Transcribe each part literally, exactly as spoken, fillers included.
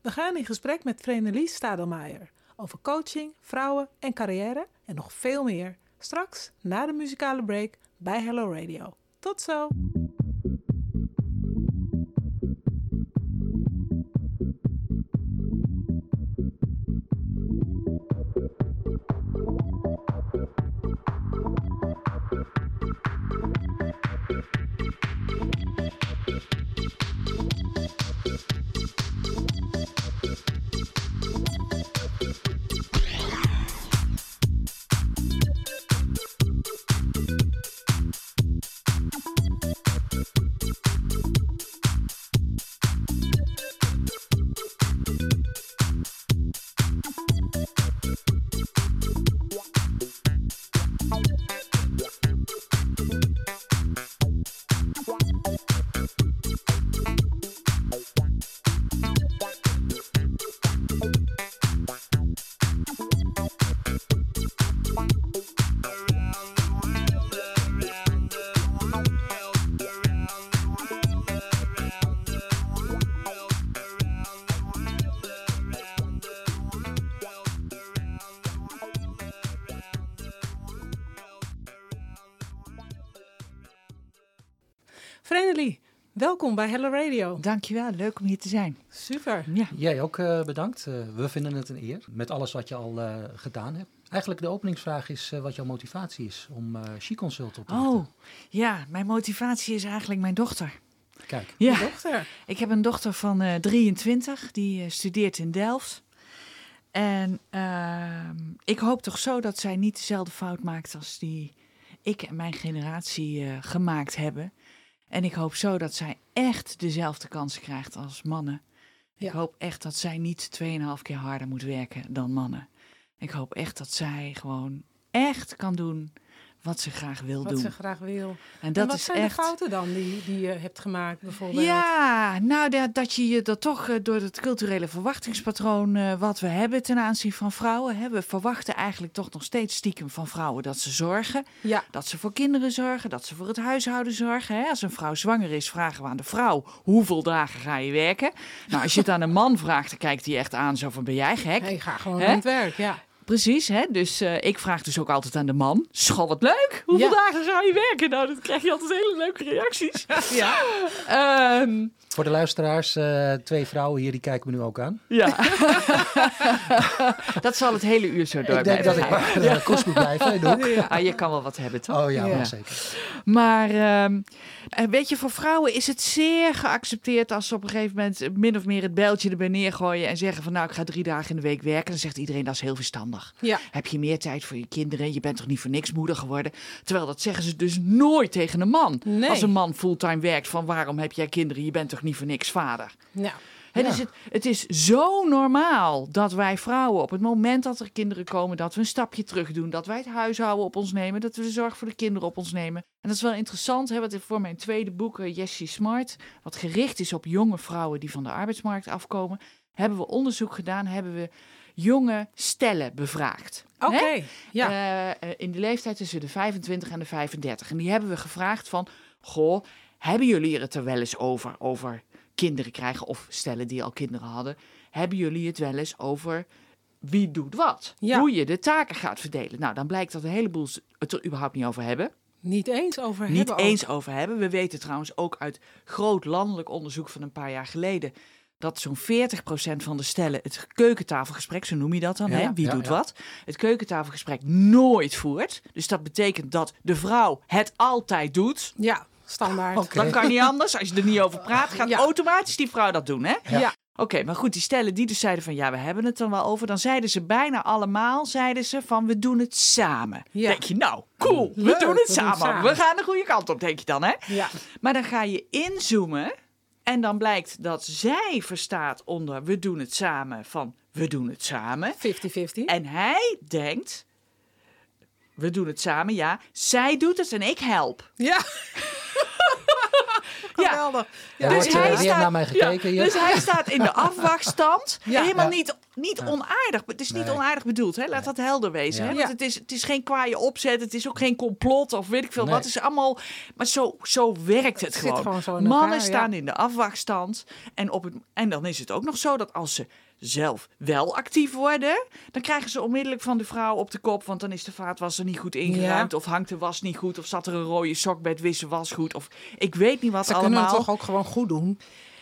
We gaan in gesprek met Vrenelies Stadelmaier over coaching, vrouwen en carrière en nog veel meer. Straks na de muzikale break bij Hello Radio. Tot zo! Vrenelie, welkom bij Hello Radio. Dankjewel, leuk om hier te zijn. Super. Ja. Jij ook uh, bedankt. Uh, we vinden het een eer met alles wat je al uh, gedaan hebt. Eigenlijk de openingsvraag is uh, wat jouw motivatie is om uh, SheConsult op te richten. Oh, ja, mijn motivatie is eigenlijk mijn dochter. Kijk. Ja. Je dochter. Ik heb een dochter van uh, drieëntwintig, die uh, studeert in Delft. En uh, ik hoop toch zo dat zij niet dezelfde fout maakt als die ik en mijn generatie uh, gemaakt hebben. En ik hoop zo dat zij echt dezelfde kansen krijgt als mannen. Ja. Ik hoop echt dat zij niet tweeënhalf keer harder moet werken dan mannen. Ik hoop echt dat zij gewoon echt kan doen wat ze graag wil wat doen. Wat ze graag wil. En, dat en wat is zijn echt... de fouten dan die, die je hebt gemaakt bijvoorbeeld? Ja, nou dat, dat je je dat toch uh, door het culturele verwachtingspatroon uh, wat we hebben ten aanzien van vrouwen. Hè, we verwachten eigenlijk toch nog steeds stiekem van vrouwen dat ze zorgen. Ja. Dat ze voor kinderen zorgen, dat ze voor het huishouden zorgen. Hè. Als een vrouw zwanger is, vragen we aan de vrouw hoeveel dagen ga je werken. Nou, als je het aan een man vraagt, dan kijkt hij echt aan zo van ben jij gek? Nee, ga gewoon Hè? aan het werk, ja. Precies, hè? Dus uh, ik vraag dus ook altijd aan de man. Schat, wat leuk! Hoeveel ja. dagen ga je werken? Nou, dan krijg je altijd hele leuke reacties. ja. Um, Voor de luisteraars, uh, twee vrouwen hier, die kijken me nu ook aan. Ja. Dat zal het hele uur zo door Ik denk dat ik maar uh, ja. kost moet blijven. Ja. Ah, je kan wel wat hebben, toch? Oh ja, ja. wel zeker. Maar um, weet je, voor vrouwen is het zeer geaccepteerd als ze op een gegeven moment min of meer het bijltje erbij neergooien en zeggen van nou, ik ga drie dagen in de week werken. Dan zegt iedereen dat is heel verstandig. Ja. Heb je meer tijd voor je kinderen? Je bent toch niet voor niks moeder geworden? Terwijl dat zeggen ze dus nooit tegen een man. Nee. Als een man fulltime werkt van waarom heb jij kinderen? Je bent toch niet voor niks vader? Ja. He, ja. dus het, het is zo normaal dat wij vrouwen op het moment dat er kinderen komen, dat we een stapje terug doen, dat wij het huishouden op ons nemen, dat we de zorg voor de kinderen op ons nemen. En dat is wel interessant, hè, wat voor mijn tweede boek, uh, Yes, She's Smart, wat gericht is op jonge vrouwen die van de arbeidsmarkt afkomen, hebben we onderzoek gedaan, hebben we jonge stellen bevraagd. Oké, okay, ja. Uh, in de leeftijd tussen de vijfentwintig en de vijfendertig. En die hebben we gevraagd van, goh, hebben jullie het er wel eens over, over kinderen krijgen of stellen die al kinderen hadden, hebben jullie het wel eens over wie doet wat? Ja. Hoe je de taken gaat verdelen. Nou, dan blijkt dat een heleboel het er überhaupt niet over hebben. Niet eens over niet hebben. Niet eens ook. over hebben. We weten trouwens ook uit groot landelijk onderzoek van een paar jaar geleden dat zo'n veertig procent van de stellen het keukentafelgesprek, zo noem je dat dan, ja, hè? Wie ja, doet ja. wat, het keukentafelgesprek nooit voert. Dus dat betekent dat de vrouw het altijd doet. Ja, standaard. Okay. Dan kan niet anders. Als je er niet over praat, gaat ja. automatisch die vrouw dat doen, hè? Ja. ja. Oké, okay, maar goed, die stellen die dus zeiden van ja, we hebben het er wel over. Dan zeiden ze bijna allemaal, zeiden ze van we doen het samen. Ja. Denk je, nou, cool, we Leuk, doen het we samen. doen samen. We gaan de goede kant op, denk je dan, hè? Ja. Maar dan ga je inzoomen en dan blijkt dat zij verstaat onder we doen het samen van we doen het samen. vijftig vijftig. En hij denkt, we doen het samen, ja. Zij doet het en ik help. Ja. Geweldig. Ja, dus wordt, hij uh, staat, naar mij gekeken ja, hier. dus hij staat in de afwachtstand. Ja. Helemaal Ja. niet niet Ja. onaardig. Het is niet Nee. onaardig bedoeld, hè? Laat Nee. dat helder wezen. Ja. Hè? Want Ja. het, is, het is geen kwaaie opzet, het is ook geen complot of weet ik veel Nee. wat. Het is allemaal, maar zo, zo werkt het, Het zit gewoon. gewoon zo in Mannen elkaar, ja. staan in de afwachtstand. En, op het, en dan is het ook nog zo dat als ze zelf wel actief worden, dan krijgen ze onmiddellijk van de vrouw op de kop, want dan is de vaatwasser niet goed ingeruimd, Ja. of hangt de was niet goed, of zat er een rode sok bij het wissen wasgoed, of ik weet niet wat Ze kunnen allemaal. het toch ook gewoon goed doen?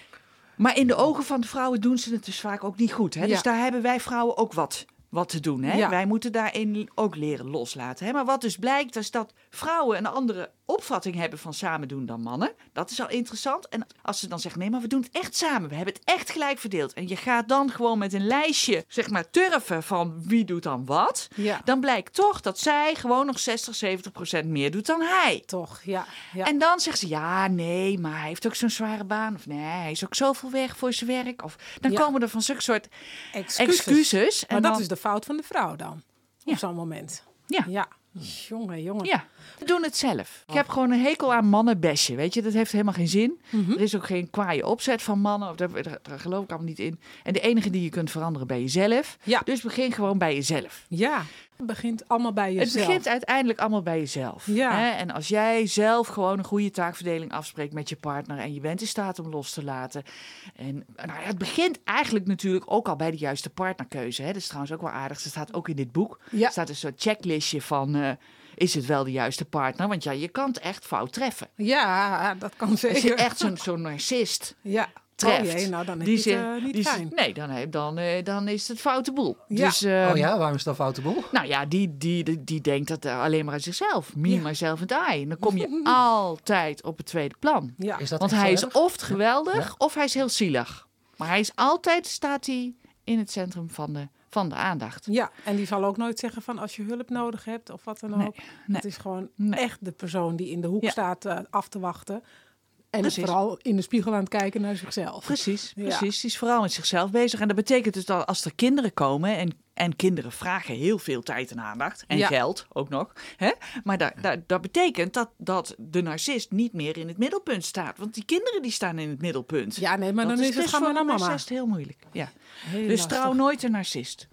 Maar in de ogen van de vrouwen doen ze het dus vaak ook niet goed. Hè? Dus Ja. daar hebben wij vrouwen ook wat, wat te doen. Hè? Ja. Wij moeten daarin ook leren loslaten. Hè? Maar wat dus blijkt, is dat vrouwen een andere opvatting hebben van samen doen dan mannen. Dat is al interessant. En als ze dan zeggen, nee, maar we doen het echt samen. We hebben het echt gelijk verdeeld. En je gaat dan gewoon met een lijstje, zeg maar, turven van wie doet dan wat. Ja, Dan blijkt toch dat zij gewoon nog zestig, zeventig procent meer doet dan hij. toch. Ja, ja. En dan zegt ze, ja, nee, maar hij heeft ook zo'n zware baan. Of nee, hij is ook zoveel weg voor zijn werk. Of dan Ja. komen er van zulke soort excuses. excuses. Maar en dat dan, is de fout van de vrouw dan. Ja. Op zo'n moment. Ja. Ja. Jongen, jongen. Ja, we doen het zelf. Oh. Ik heb gewoon een hekel aan mannenbesje, weet je. Dat heeft helemaal geen zin. Mhm. Er is ook geen kwaaie opzet van mannen. Of daar, daar, daar geloof ik allemaal niet in. En de enige die je kunt veranderen ben jezelf. Ja. Dus begin gewoon bij jezelf. Ja. Het begint allemaal bij jezelf. Het begint uiteindelijk allemaal bij jezelf. Ja. Hè? En als jij zelf gewoon een goede taakverdeling afspreekt met je partner en je bent in staat om los te laten. En nou ja, het begint eigenlijk natuurlijk ook al bij de juiste partnerkeuze. Hè? Dat is trouwens ook wel aardig. Dat staat ook in dit boek. Ja. Er staat een soort checklistje van, uh, is het wel de juiste partner? Want ja, je kan het echt fout treffen. Ja, dat kan Als je zeker. echt zo'n zo'n narcist Ja. treft. Oh jee, nou dan is die het ze- uh, niet die ze- fijn. nee, dan, heb- dan, uh, dan is het foute boel. Ja. Dus, uh, Oh ja, waarom is dat foute boel? Nou ja, die, die, die, die denkt dat uh, alleen maar aan zichzelf. Me, Ja. myself en I. En dan kom je altijd op het tweede plan. Ja. Is dat Want echt hij zo is erg? of geweldig, Ja. of hij is heel zielig. Maar hij is altijd, staat hij in het centrum van de, van de aandacht. Ja, en die zal ook nooit zeggen van als je hulp nodig hebt of wat dan ook. Nee, nee. Het is gewoon Nee. echt de persoon die in de hoek Ja. staat uh, af te wachten. En Precies. vooral in de spiegel aan het kijken naar zichzelf. Precies, Ja. precies. Die is vooral met zichzelf bezig. En dat betekent dus dat als er kinderen komen... en, en kinderen vragen heel veel tijd en aandacht... en Ja. geld ook nog. Hè? Maar dat, dat, dat betekent dat, dat de narcist niet meer in het middelpunt staat. Want die kinderen die staan in het middelpunt. Ja, nee, maar Dat dan is, het dus gaan we voor naar een mama. narcist heel moeilijk. Ja. Heel Dus lastig. trouw nooit een narcist.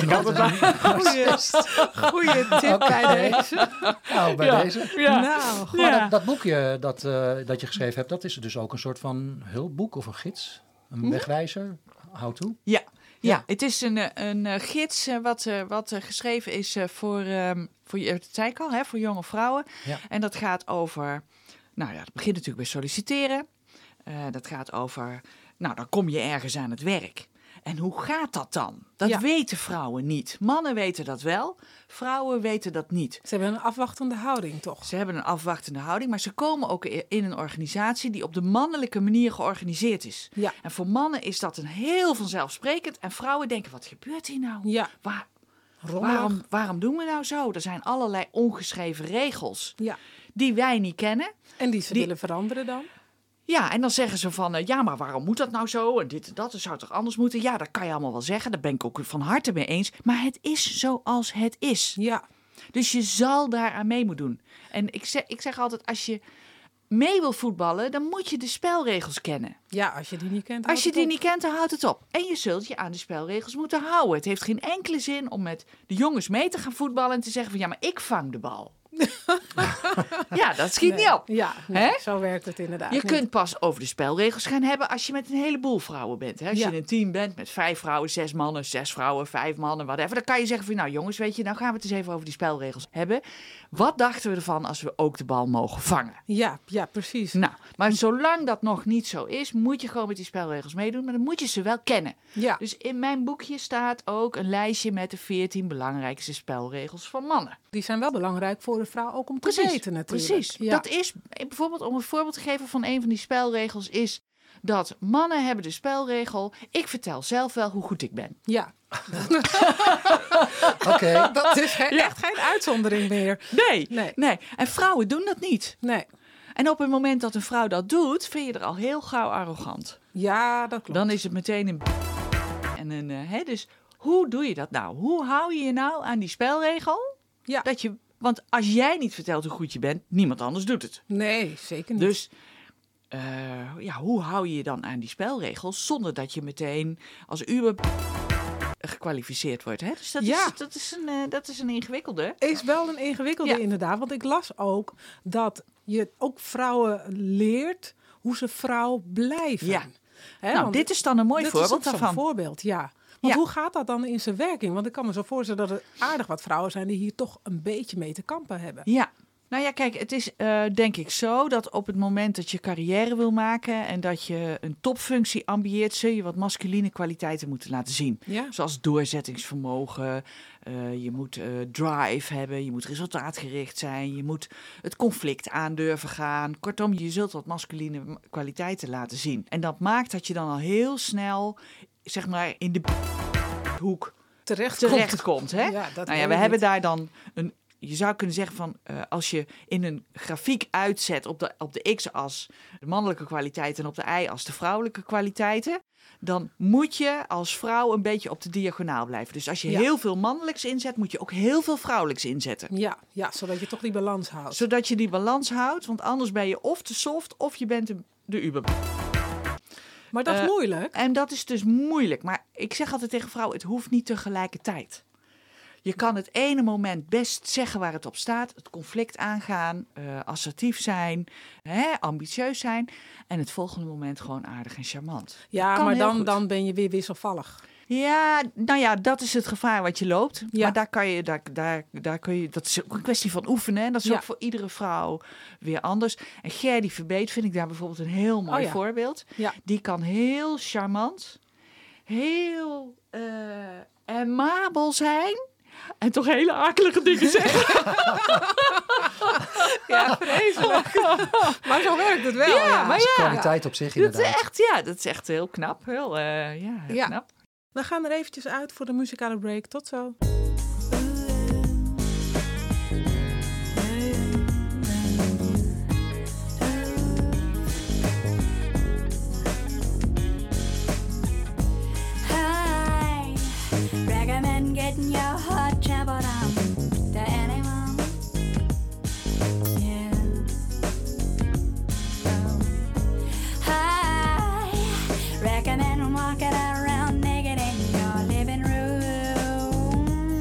Goeie tip Oké. bij deze. Nou, bij Ja. deze. Ja. Nou, goed. Maar Ja. dat, dat boekje dat, uh, dat je geschreven hebt, dat is dus ook een soort van hulpboek of een gids? Een wegwijzer? How to? Ja. Ja, Ja. het is een, eh, een eh, gids eh, wat, eh, wat eh, geschreven is eh, voor, ehm voor, je- dat zei ik al, hè, voor jonge vrouwen. Ja. En dat gaat over, nou ja, dat begint natuurlijk bij solliciteren. Eh, dat gaat over, nou dan kom je ergens aan het werk. En hoe gaat dat dan? Dat Ja. weten vrouwen niet. Mannen weten dat wel, vrouwen weten dat niet. Ze hebben een afwachtende houding, toch? Ze hebben een afwachtende houding, maar ze komen ook i- in een organisatie die op de mannelijke manier georganiseerd is. Ja. En voor mannen is dat een heel vanzelfsprekend. En vrouwen denken, wat gebeurt hier nou? Ja, Waar, rommelig. waarom, waarom doen we nou zo? Er zijn allerlei ongeschreven regels Ja. die wij niet kennen. En die ze Die- willen veranderen dan? Ja, en dan zeggen ze van, eh, ja, maar waarom moet dat nou zo? En dit en dat, dat zou toch anders moeten? Ja, dat kan je allemaal wel zeggen. Daar ben ik ook van harte mee eens. Maar het is zoals het is. Ja. Dus je zal daaraan mee moeten doen. En ik zeg, ik zeg altijd, als je mee wil voetballen, dan moet je de spelregels kennen. Ja, als je die niet kent. Als houdt je het die op. niet kent, dan houdt het op. En je zult je aan de spelregels moeten houden. Het heeft geen enkele zin om met de jongens mee te gaan voetballen en te zeggen van, ja, maar ik vang de bal. Ja, dat schiet Nee. niet op. Ja, nee, Hè? zo werkt het inderdaad. Je niet. kunt pas over de spelregels gaan hebben als je met een heleboel vrouwen bent. Hè? Als Ja. je in een team bent met vijf vrouwen, zes mannen, zes vrouwen, vijf mannen, whatever. Dan kan je zeggen van, nou jongens, weet je, nou gaan we het eens even over die spelregels hebben. Wat dachten we ervan als we ook de bal mogen vangen? Ja, ja, precies. Nou, maar zolang dat nog niet zo is, moet je gewoon met die spelregels meedoen. Maar dan moet je ze wel kennen. Ja, Dus in mijn boekje staat ook een lijstje met de veertien belangrijkste spelregels van mannen. die zijn wel belangrijk voor de vrouw ook om te Precies, weten natuurlijk. precies. Ja. Dat is bijvoorbeeld, om een voorbeeld te geven van een van die spelregels, is dat mannen hebben de spelregel, ik vertel zelf wel hoe goed ik ben. Ja, Oké. dat is ge- Ja. echt geen uitzondering meer. Nee, Nee. nee. En vrouwen doen dat niet. Nee. En op het moment dat een vrouw dat doet, vind je er al heel gauw arrogant. Ja, dat klopt. Dan is het meteen een en een, uh, hè, dus hoe doe je dat nou? Hoe hou je je nou aan die spelregel? Ja. Dat je, want als jij niet vertelt hoe goed je bent, niemand anders doet het. Nee, zeker niet. Dus uh, ja, hoe hou je je dan aan die spelregels zonder dat je meteen als uber gekwalificeerd wordt. Hè? Dus dat, Ja. is, dat, is een, uh, dat is een ingewikkelde. Is wel een ingewikkelde Ja. inderdaad. Want ik las ook dat je ook vrouwen leert hoe ze vrouw blijven. Ja. Hè, Nou, want dit is dan een mooi dit voorbeeld is ook zo'n daarvan. voorbeeld, ja. Want Ja. hoe gaat dat dan in zijn werking? Want ik kan me zo voorstellen dat er aardig wat vrouwen zijn die hier toch een beetje mee te kampen hebben. Ja. Nou ja, kijk, het is uh, denk ik zo dat op het moment dat je carrière wil maken en dat je een topfunctie ambieert, zul je wat masculine kwaliteiten moeten laten zien. Ja. Zoals doorzettingsvermogen, uh, je moet uh, drive hebben, je moet resultaatgericht zijn, je moet het conflict aandurven gaan. Kortom, je zult wat masculine kwaliteiten laten zien. En dat maakt dat je dan al heel snel, zeg maar, in de hoek Terecht, terecht komt. Hè? Ja, dat nou ja, we hebben daar dan een... Je zou kunnen zeggen van uh, als je in een grafiek uitzet op de, op de x-as de mannelijke kwaliteiten en op de y-as de vrouwelijke kwaliteiten, dan moet je als vrouw een beetje op de diagonaal blijven. Dus als je Ja. heel veel mannelijks inzet, moet je ook heel veel vrouwelijks inzetten. Ja, ja, zodat je toch die balans houdt. Zodat je die balans houdt, want anders ben je of te soft of je bent de, de uber. Maar dat is Uh, moeilijk. En dat is dus moeilijk. Maar ik zeg altijd tegen vrouwen, het hoeft niet tegelijkertijd. Je kan het ene moment best zeggen waar het op staat, het conflict aangaan, uh, assertief zijn, hè, ambitieus zijn. En het volgende moment gewoon aardig en charmant. Ja, kan maar heel dan, goed. dan ben je weer wisselvallig. Ja, nou ja, dat is het gevaar wat je loopt. Ja. Maar daar kan je, daar, daar, daar kun je, dat is ook een kwestie van oefenen. Hè? Dat is Ja. ook voor iedere vrouw weer anders. En Gerdy Verbeet vind ik daar bijvoorbeeld een heel mooi Oh ja. voorbeeld. Ja. Die kan heel charmant, heel uh, amabel zijn. En toch hele akelige dingen zeggen. Ja, vreselijk. Maar zo werkt het wel. Ja, Ja, maar Dat is ja. een kwaliteit op zich Dat is inderdaad. echt, ja, dat is echt heel knap. Heel, uh, ja, heel Ja. knap. We gaan er eventjes uit voor de muzikale break. Tot zo. I recommend getting your heart trampled on to anyone. Yeah. Oh. I recommend walking around naked in your living room.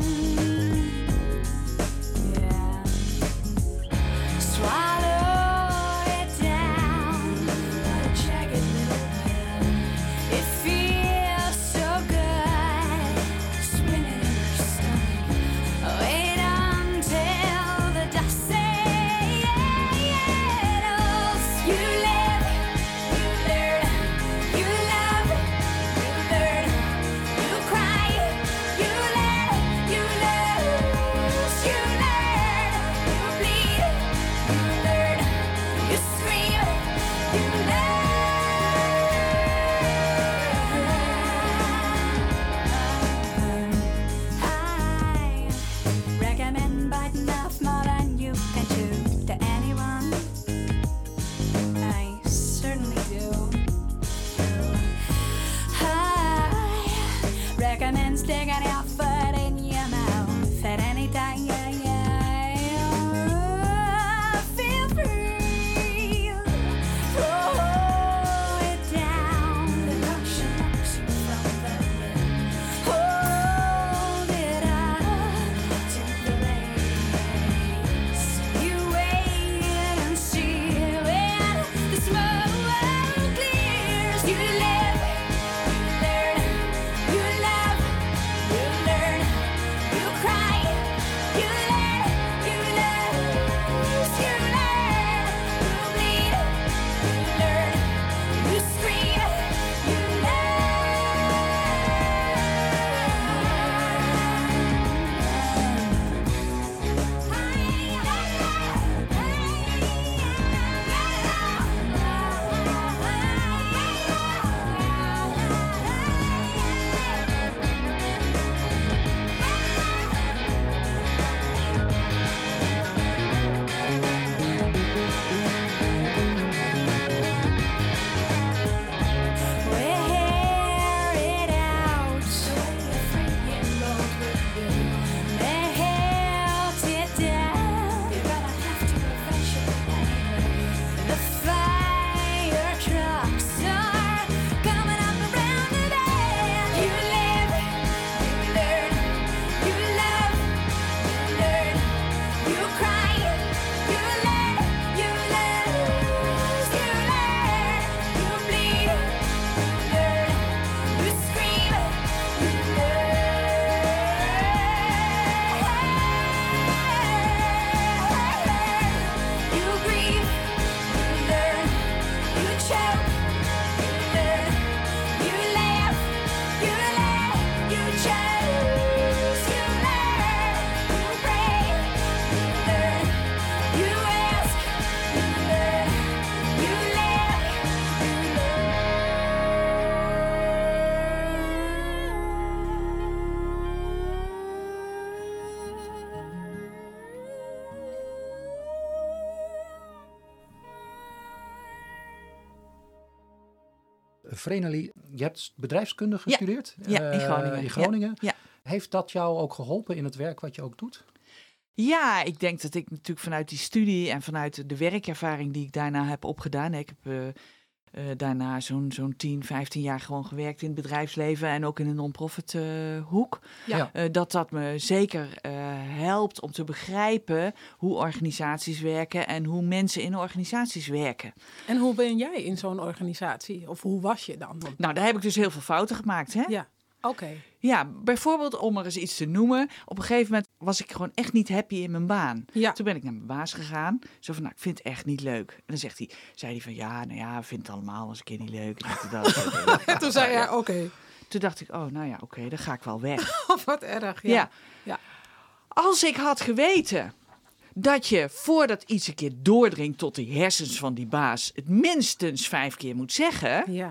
Vreneli, je hebt bedrijfskunde gestudeerd Ja, in uh, Groningen. in Groningen. Ja, ja. Heeft dat jou ook geholpen in het werk wat je ook doet? Ja, ik denk dat ik natuurlijk vanuit die studie en vanuit de werkervaring die ik daarna heb opgedaan. Ik heb uh, uh, daarna zo'n zo'n tien, vijftien jaar gewoon gewerkt in het bedrijfsleven en ook in de non-profit uh, hoek. Ja. Uh, dat dat me zeker uh, helpt om te begrijpen hoe organisaties werken en hoe mensen in organisaties werken. En hoe ben jij in zo'n organisatie? Of hoe was je dan? Nou, daar heb ik dus heel veel fouten gemaakt, hè? Ja, oké. Okay. Ja, bijvoorbeeld om er eens iets te noemen. Op een gegeven moment was ik gewoon echt niet happy in mijn baan. Ja. Toen ben ik naar mijn baas gegaan. Zo van, nou, ik vind het echt niet leuk. En dan zegt hij, zei hij van, ja, nou ja, vind het allemaal eens een keer niet leuk. En dat, En toen zei hij, oké. Okay. Toen dacht ik, oh, nou ja, oké, okay, dan ga ik wel weg. Of wat erg, ja. ja. ja. Als ik had geweten dat je, voordat iets een keer doordringt tot die hersens van die baas, het minstens vijf keer moet zeggen, ja.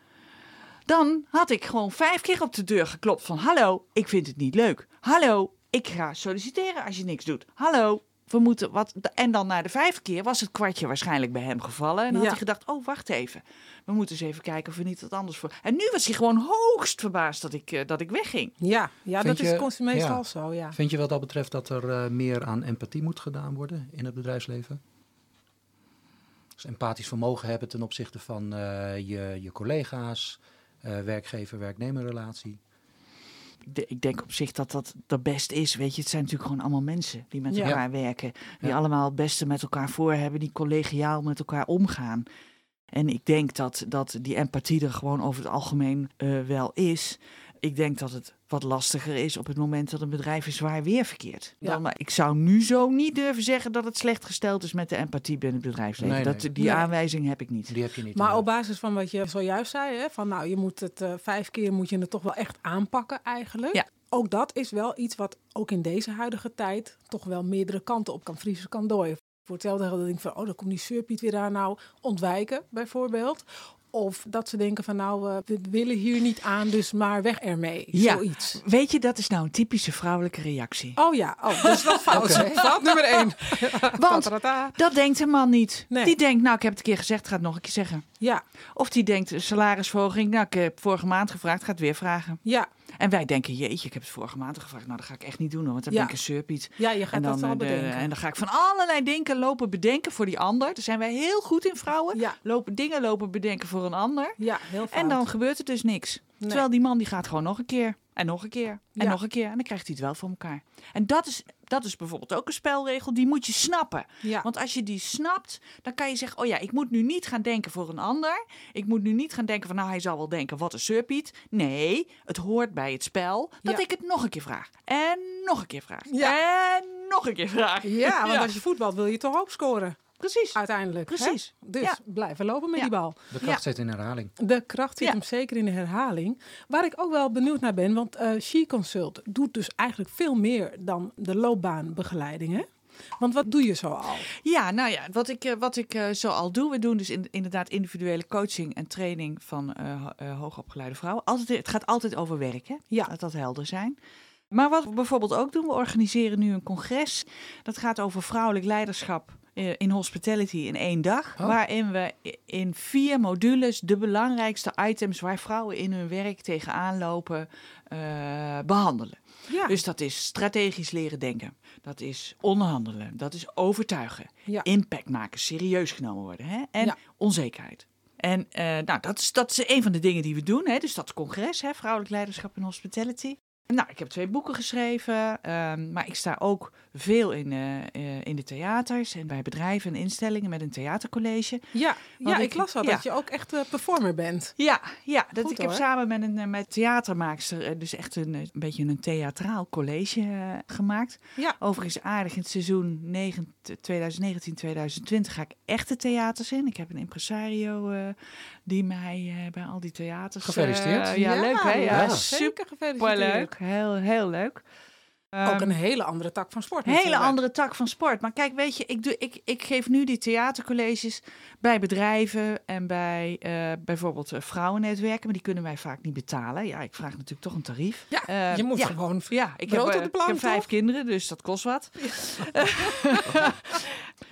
dan had ik gewoon vijf keer op de deur geklopt van, hallo, ik vind het niet leuk. Hallo, ik ga solliciteren als je niks doet. Hallo, we moeten wat. En dan na de vijfde keer was het kwartje waarschijnlijk bij hem gevallen. En dan ja. had hij gedacht, oh, wacht even. We moeten eens even kijken of we niet wat anders voor. En nu was hij gewoon hoogst verbaasd dat ik, uh, dat ik wegging. Ja, ja dat je, is meestal ja. zo, ja. Vind je wat dat betreft dat er uh, meer aan empathie moet gedaan worden in het bedrijfsleven? Dus empathisch vermogen hebben ten opzichte van uh, je, je collega's, uh, werkgever-werknemerrelatie. Ik denk op zich dat dat de best is. Weet je, het zijn natuurlijk gewoon allemaal mensen die met ja. elkaar werken. Die ja. allemaal het beste met elkaar voor hebben. Die collegiaal met elkaar omgaan. En ik denk dat, dat die empathie er gewoon over het algemeen uh, wel is. Ik denk dat het wat lastiger is op het moment dat een bedrijf in zwaar weer verkeert. Ja. Dan, maar ik zou nu zo niet durven zeggen dat het slecht gesteld is met de empathie binnen het bedrijfsleven. Nee, nee. Dat, die nee. aanwijzing heb ik niet. Die heb je niet. Maar op basis van wat je zojuist zei, hè, van nou, je moet het uh, vijf keer moet je het toch wel echt aanpakken eigenlijk. Ja. Ook dat is wel iets wat ook in deze huidige tijd toch wel meerdere kanten op kan vriezen, kan dooien. Voor hetzelfde geld denk ik van, oh, dan komt die surpiet weer daar nou ontwijken, bijvoorbeeld. Of dat ze denken van, nou, uh, we willen hier niet aan, dus maar weg ermee. Ja, zoiets. Weet je, dat is nou een typische vrouwelijke reactie. Oh ja, oh, dat is wel fout. Okay. Fout nummer één. Want dat denkt een man niet. Nee. Die denkt, nou, ik heb het een keer gezegd, ga het nog een keer zeggen. Ja, Of die denkt, salarisverhoging, nou, ik heb vorige maand gevraagd, ga het weer vragen. ja, En wij denken, jeetje, ik heb het vorige maand gevraagd. Nou, dat ga ik echt niet doen, hoor, want dan Ja. ben ik een surpiet. ja, je gaat En dan, dat wel eh, de, bedenken. en dan ga ik van allerlei dingen lopen bedenken voor die ander. Daar zijn wij heel goed in, vrouwen. Ja, Lopen dingen lopen bedenken voor een ander. ja, heel fout. En dan gebeurt er dus niks. Nee. Terwijl die man die gaat gewoon nog een keer. En nog een keer. En Ja. nog een keer. En dan krijgt hij het wel voor elkaar. En dat is, dat is bijvoorbeeld ook een spelregel. Die moet je snappen. Ja. Want als je die snapt, dan kan je zeggen, oh ja, ik moet nu niet gaan denken voor een ander. Ik moet nu niet gaan denken van, nou, hij zal wel denken, wat een surpiet. Nee, het hoort bij het spel dat Ja. ik het nog een keer vraag. En nog een keer vraag. Ja. En nog een keer vraag. Ja, want Ja. als je voetbalt wil je toch ook scoren, Precies. uiteindelijk. hè? Precies. Dus Ja. blijven lopen met Ja. die bal. De kracht Ja. zit in herhaling. De kracht zit Ja. hem zeker in de herhaling. Waar ik ook wel benieuwd naar ben, want uh, She Consult doet dus eigenlijk veel meer dan de loopbaanbegeleiding, hè? Want wat doe je zo al? Ja, nou ja, wat ik, eh, wat ik uh, zo al doe, we doen dus in, inderdaad individuele coaching en training van uh, uh, hoogopgeleide vrouwen. Altijd, het gaat altijd over werk, hè? Ja. Laat dat helder zijn. Maar wat we bijvoorbeeld ook doen, we organiseren nu een congres. Dat gaat over vrouwelijk leiderschap uh, in hospitality in één dag. Oh. Waarin we in vier modules de belangrijkste items waar vrouwen in hun werk tegenaan lopen uh, behandelen. Ja, Dus dat is strategisch leren denken. Dat is onderhandelen. Dat is overtuigen. ja. Impact maken, serieus genomen worden. Hè? En Ja. onzekerheid. En uh, nou, dat is, dat is een van de dingen die we doen. Hè? Dus dat congres, hè? Vrouwelijk leiderschap en hospitality. Nou, ik heb twee boeken geschreven, um, maar ik sta ook veel in, uh, uh, in de theaters en bij bedrijven en instellingen met een theatercollege. ja. ja ik- ik las al ja. dat je ook echt uh, performer bent. Ja, ja dat Goed, ik heb hoor. samen met een uh, met theatermaakster uh, dus echt een, uh, een beetje een theatraal college uh, gemaakt. Ja, Overigens aardig in het seizoen negen, twintig negentien twintig twintig ga ik echte theaters in. Ik heb een impresario uh, die mij uh, bij al die theaters... uh, Gefeliciteerd. ja, leuk hè? Ja, ja. super zeker gefeliciteerd. leuk. Heel, heel leuk. Ook Um, een hele andere tak van sport. hele natuurlijk. andere tak van sport. Maar kijk, weet je, ik, doe, ik, ik geef nu die theatercolleges bij bedrijven en bij uh, bijvoorbeeld uh, vrouwennetwerken. Maar die kunnen wij vaak niet betalen. Ja, ik vraag natuurlijk toch een tarief. Ja, Uh, je moet ja. gewoon... Ja, ik Brood heb, op uh, de plank, ik heb vijf toch? kinderen, dus dat kost wat.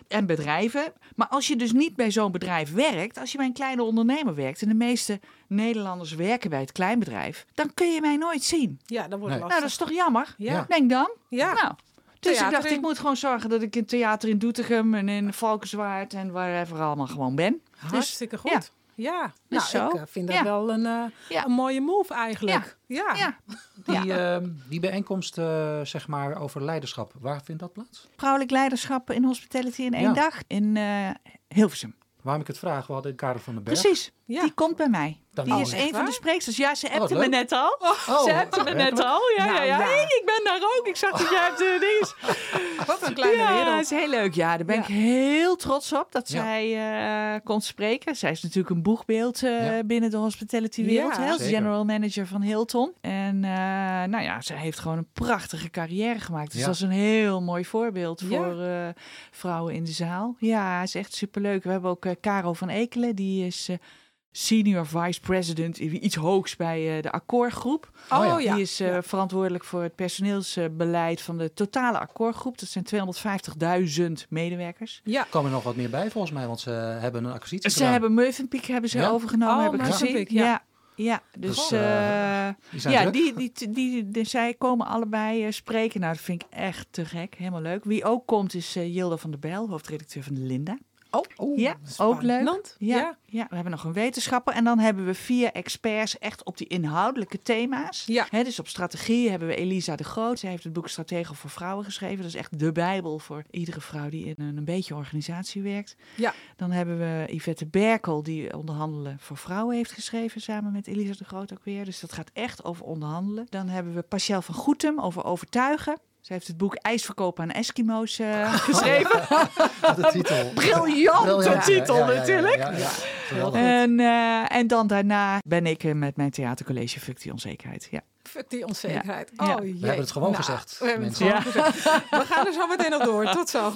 en bedrijven. Maar als je dus niet bij zo'n bedrijf werkt, als je bij een kleine ondernemer werkt, en de meeste Nederlanders werken bij het kleinbedrijf, dan kun je mij nooit zien. Ja, dat wordt Nee. lastig. Nou, dat is toch jammer? Ja. Denk dan. Ja. Nou, dus Theater ik dacht, in. ik moet gewoon zorgen dat ik in theater in Doetinchem en in Valkenswaard en wherever allemaal gewoon ben. Hartstikke goed. ja. Ja, Dus nou, zo. ik eh, vind dat Ja. wel een, eh, Ja. een mooie move eigenlijk. Ja. Ja. Die, Ja. ehm, die bijeenkomst eh, zeg maar over leiderschap, waar vindt dat plaats? Vrouwelijk leiderschap in hospitality in één Ja. dag in eh, Hilversum. Waarom ik het vraag, we hadden Karel van den Berg. Precies, Ja. die komt bij mij. Dan- Die oh, is echt een van de waar? spreeksters. Ja, ze wat appte me leuk. net al. Oh, ze appte me net werkelijk? al. Ja, ja, Nou, ja. ja. Hey, ik ben daar ook. Ik zag dat jij hebt de dinges. Wat een kleine Ja, wereld. dat is heel leuk. Ja, daar ben Ja. ik heel trots op dat Ja. zij eh kon spreken. Zij is natuurlijk een boegbeeld eh, Ja. binnen de hospitality-wereld. Ja, hè, als zeker. general manager van Hilton. En eh, nou ja, zij heeft gewoon een prachtige carrière gemaakt. Dus Ja. dat is een heel mooi voorbeeld Ja. voor eh, vrouwen in de zaal. Ja, is echt superleuk. We hebben ook eh Caro van Ekelen. Die is eh, senior vice president, iets hoogs bij eh, de Accor-groep. Oh, Oh ja. ja. Die is eh, Ja. verantwoordelijk voor het personeelsbeleid van de totale Accor-groep. Dat zijn tweehonderdvijftigduizend medewerkers. Ja. Er komen nog wat meer bij volgens mij, want ze hebben een acquisitie Ze gedaan. hebben Mövenpick hebben ze Ja? overgenomen, Oh, heb ik gezien. Mövenpick, ja. ja. Ja, dus, Dus, eh, eh, Die zijn ja, druk. die, die, die, die, die- zij komen allebei eh, spreken. Nou, dat vind ik echt te gek. Helemaal leuk. Wie ook komt is eh, Jilda van der Bijl, hoofdredacteur van de Linda. Oh, Oeh, Ja, ook leuk. spannend. Ja, Ja. ja, we hebben nog een wetenschapper. En dan hebben we vier experts echt op die inhoudelijke thema's. Ja. Hè, dus op strategie hebben we Elisa de Groot. Zij heeft het boek Strategen voor Vrouwen geschreven. Dat is echt de bijbel voor iedere vrouw die in een, een beetje organisatie werkt. Ja. Dan hebben we Yvette Berkel, die onderhandelen voor vrouwen heeft geschreven. Samen met Elisa de Groot ook weer. Dus dat gaat echt over onderhandelen. Dan hebben we Pascal van Goetem over overtuigen. Zij heeft het boek IJsverkopen aan Eskimo's eh, geschreven. Wat een titel. Briljante Briljant, titel ja, ja, ja, natuurlijk. Ja, ja, ja. Geweldig. En, eh, en dan daarna ben ik eh, met mijn theatercollege Fuck die Onzekerheid. Ja. Fuck die onzekerheid. Ja. Oh, We jee. hebben het gewoon Nou, gezegd, We hebben mensen. het gewoon gezegd. We gaan er zo meteen nog door. Tot zo.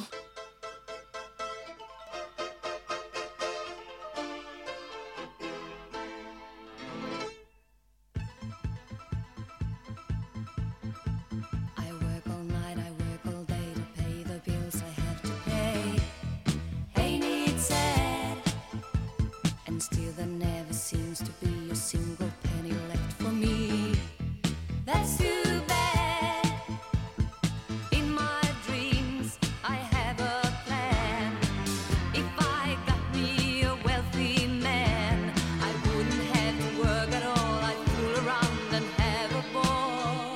I work all night, I work all day to pay the bills I have to pay. Ain't it sad? And still there never seems to be a single penny left for me. That's too bad. In my dreams, I have a plan. If I got me a wealthy man, I wouldn't have to work at all. I'd fool around and have a ball.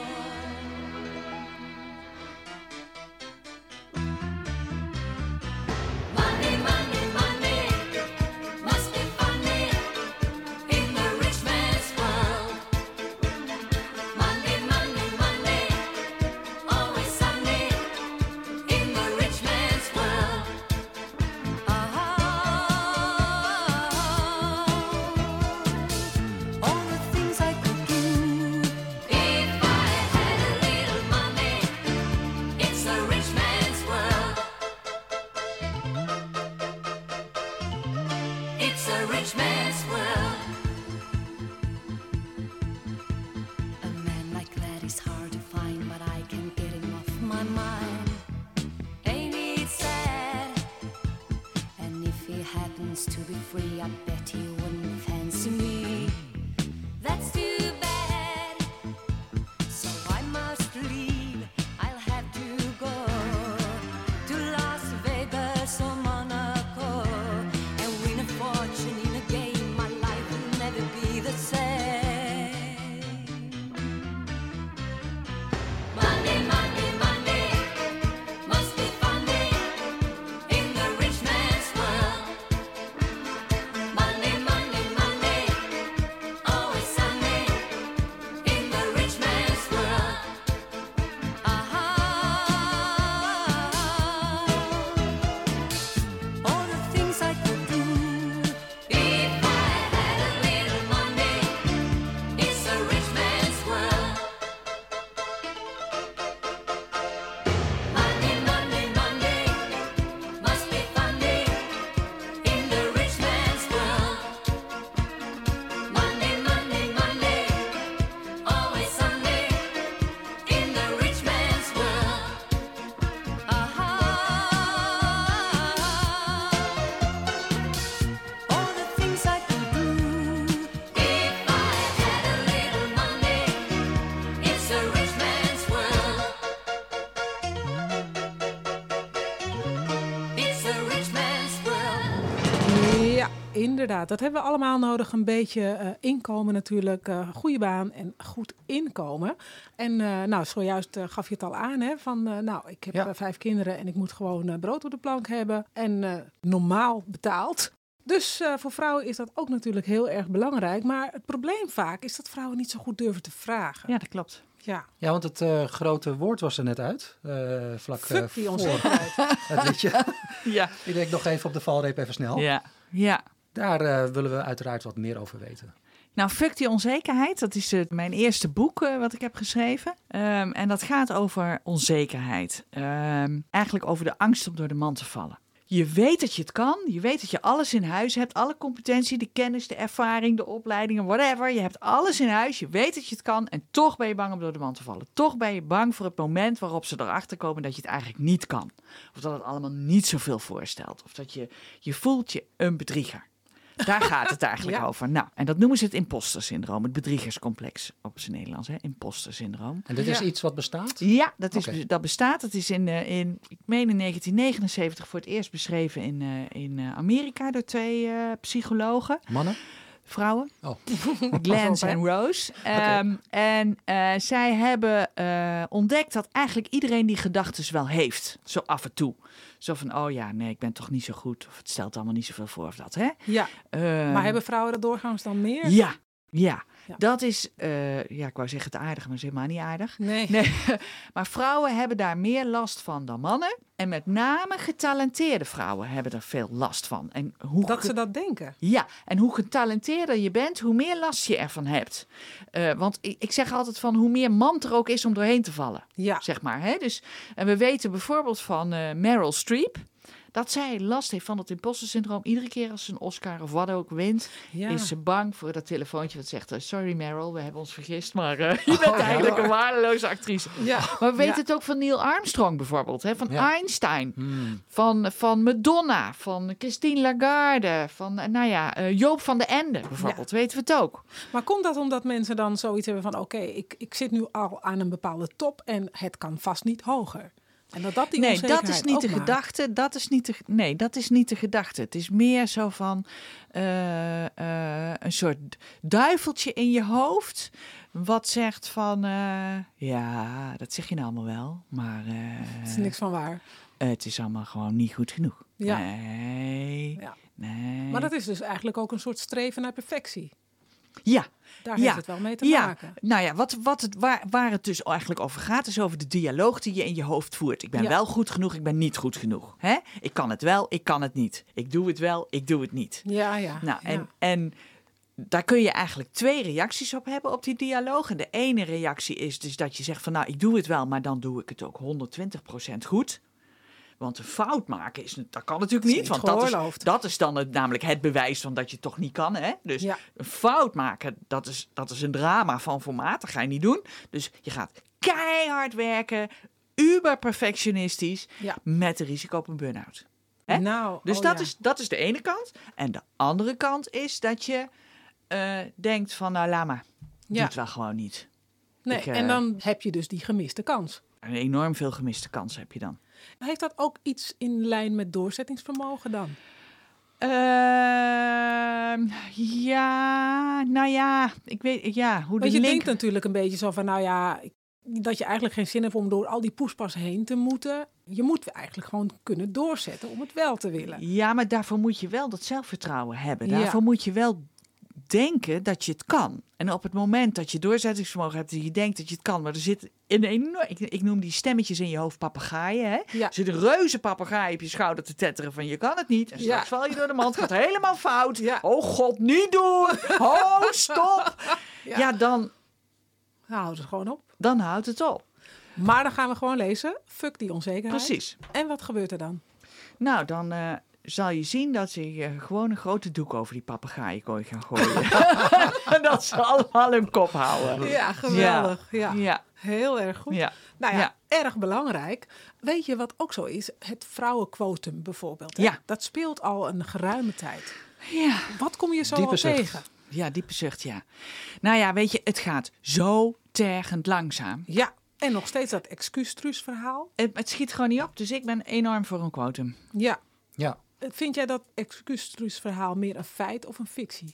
Money, money, money, must be funny in the rich man's world. Money, money, money, always sunny in the rich man's world. Oh, all the things I could do if I had a little money. It's a rich man's world. It's a rich man's world. A man like that is hard to find, but I can't get him off my mind. Ain't it sad? And if he happens to be free, I bet he wouldn't fancy me. That's too bad. So I must leave. I'll have to go to Las Vegas or Monaco and win a fortune in a game. My life will never be the same. Money, money, money must be funny in the rich man's world. Money, money. inderdaad. Dat hebben we allemaal nodig. Een beetje uh, inkomen natuurlijk. Uh, goede baan en goed inkomen. En uh, nou, zojuist uh, gaf je het al aan. Hè, van, uh, nou, ik heb ja. uh, vijf kinderen en ik moet gewoon uh, brood op de plank hebben. En uh, normaal betaald. Dus uh, voor vrouwen is dat ook natuurlijk heel erg belangrijk. Maar het probleem vaak is dat vrouwen niet zo goed durven te vragen. Ja, dat klopt. Ja, ja want het uh, grote woord was er net uit. Uh, vlak Fuck uh, die voor onzekerheid. het liedje. Ja. Ik denk nog even op de valreep even snel. Ja, ja. Daar uh, willen we uiteraard wat meer over weten. Nou, Fuck die onzekerheid, dat is uh, mijn eerste boek uh, wat ik heb geschreven. Um, en dat gaat over onzekerheid. Um, eigenlijk over de angst om door de man te vallen. Je weet dat je het kan, je weet dat je alles in huis hebt, alle competentie, de kennis, de ervaring, de opleidingen, whatever. Je hebt alles in huis, je weet dat je het kan en toch ben je bang om door de man te vallen. Toch ben je bang voor het moment waarop ze erachter komen dat je het eigenlijk niet kan. Of dat het allemaal niet zoveel voorstelt. Of dat je, je voelt je een bedrieger. Daar gaat het eigenlijk ja. over. Nou, en dat noemen ze het imposter-syndroom, het bedriegerscomplex op zijn Nederlands, hè? Imposter-syndroom. En dit is ja. iets wat bestaat? Ja, dat, is, okay. dat bestaat. Dat is in, uh, in, ik meen in negentien negenenzeventig voor het eerst beschreven in, uh, in uh, Amerika door twee uh, psychologen. Mannen? Vrouwen. Oh. Glens en Rose. Um, okay. En uh, zij hebben uh, ontdekt dat eigenlijk iedereen die gedachtes wel heeft. Zo af en toe. Zo van, oh ja, nee, ik ben toch niet zo goed. Of het stelt allemaal niet zoveel voor of dat, hè? Ja, um, maar hebben vrouwen dat doorgaans dan meer? Ja, ja. Ja. Dat is, uh, ja, ik wou zeggen het aardig, maar het is helemaal niet aardig. Nee. nee. Maar vrouwen hebben daar meer last van dan mannen. En met name getalenteerde vrouwen hebben er veel last van. En hoe dat ge- ze dat denken? Ja, en hoe getalenteerder je bent, hoe meer last je ervan hebt. Uh, want ik, ik zeg altijd van hoe meer mand er ook is om doorheen te vallen. Ja. Zeg maar, hè? Dus, en we weten bijvoorbeeld van uh, Meryl Streep. Dat zij last heeft van het imposter-syndroom. Iedere keer als ze een Oscar of wat ook wint, ja. is ze bang voor dat telefoontje dat zegt... Sorry Meryl, we hebben ons vergist, maar uh, je bent oh, eigenlijk ja. een waardeloze actrice. Ja. Maar we weten ja. het ook van Neil Armstrong bijvoorbeeld. Hè? Van ja. Einstein, hmm. van, van Madonna, van Christine Lagarde, van nou ja, uh, Joop van den Ende bijvoorbeeld. Ja. Weten we het ook. Maar komt dat omdat mensen dan zoiets hebben van... oké, okay, ik, ik zit nu al aan een bepaalde top en het kan vast niet hoger? En dat dat die nee, dat is niet de maakt. gedachte. Dat is niet de, nee, dat is niet de gedachte. Het is meer zo van uh, uh, een soort duiveltje in je hoofd. Wat zegt van, uh, ja, dat zeg je nou allemaal wel. Maar uh, het is niks van waar. Uh, het is allemaal gewoon niet goed genoeg. Ja. Nee, ja. nee. Maar dat is dus eigenlijk ook een soort streven naar perfectie. Ja. Daar ja. heeft het wel mee te ja. maken. Nou ja, wat, wat het, waar, waar het dus eigenlijk over gaat... is over de dialoog die je in je hoofd voert. Ik ben ja. wel goed genoeg, ik ben niet goed genoeg. Hè? Ik kan het wel, ik kan het niet. Ik doe het wel, ik doe het niet. Ja, ja. Nou, en, ja. en daar kun je eigenlijk twee reacties op hebben op die dialoog. En de ene reactie is dus dat je zegt van... nou, ik doe het wel, maar dan doe ik het ook honderdtwintig procent goed... Want een fout maken, is, dat kan natuurlijk niet. Want dat is, dat is dan het, namelijk het bewijs van dat je het toch niet kan. Hè? Dus ja. een fout maken, dat is, dat is een drama van formaat. Dat ga je niet doen. Dus je gaat keihard werken, uber perfectionistisch, ja. met een risico op een burn-out. Hè? Nou, dus oh dat, ja. is, dat is de ene kant. En de andere kant is dat je uh, denkt van, nou laat maar, ja. doe het wel gewoon niet. Nee, Ik, uh, en dan heb je dus die gemiste kans. Een enorm veel gemiste kansen heb je dan. Heeft dat ook iets in lijn met doorzettingsvermogen dan? Uh, ja, nou ja, ik weet, ja, hoe de Want je link... denkt natuurlijk een beetje zo van, nou ja, dat je eigenlijk geen zin hebt om door al die poespas heen te moeten. Je moet eigenlijk gewoon kunnen doorzetten om het wel te willen. Ja, maar daarvoor moet je wel dat zelfvertrouwen hebben. Daarvoor ja. moet je wel denken dat je het kan. En op het moment dat je doorzettingsvermogen hebt en je denkt dat je het kan, maar er zit een enorm, ik, ik noem die stemmetjes in je hoofd papegaaien. Hè? Ja. Er zit een reuze papegaai op je schouder te tetteren van je kan het niet. En straks ja. val je door de mand, gaat helemaal fout. Ja. Oh god, niet doen! Oh, stop! Ja, ja dan... Dan houdt het gewoon op. Dan houdt het op. Maar dan gaan we gewoon lezen. Fuck die onzekerheid. Precies. En wat gebeurt er dan? Nou, dan... Uh, zal je zien dat ze uh, gewoon een grote doek over die papegaaienkooi gaan gooien. En dat ze allemaal hun kop houden. Ja, geweldig. Ja. Ja. Ja. Heel erg goed. Ja. Nou ja, ja, erg belangrijk. Weet je wat ook zo is? Het vrouwenquotum bijvoorbeeld. Hè? Ja. Dat speelt al een geruime tijd. Ja. Wat kom je zo diepe al zucht. tegen? Ja, diepe zucht, ja. Nou ja, weet je, het gaat zo tergend langzaam. Ja. En nog steeds dat excuustruus verhaal. Het, het schiet gewoon niet op, dus ik ben enorm voor een quotum. Ja. Ja, Vind jij dat excuustruusverhaal meer een feit of een fictie?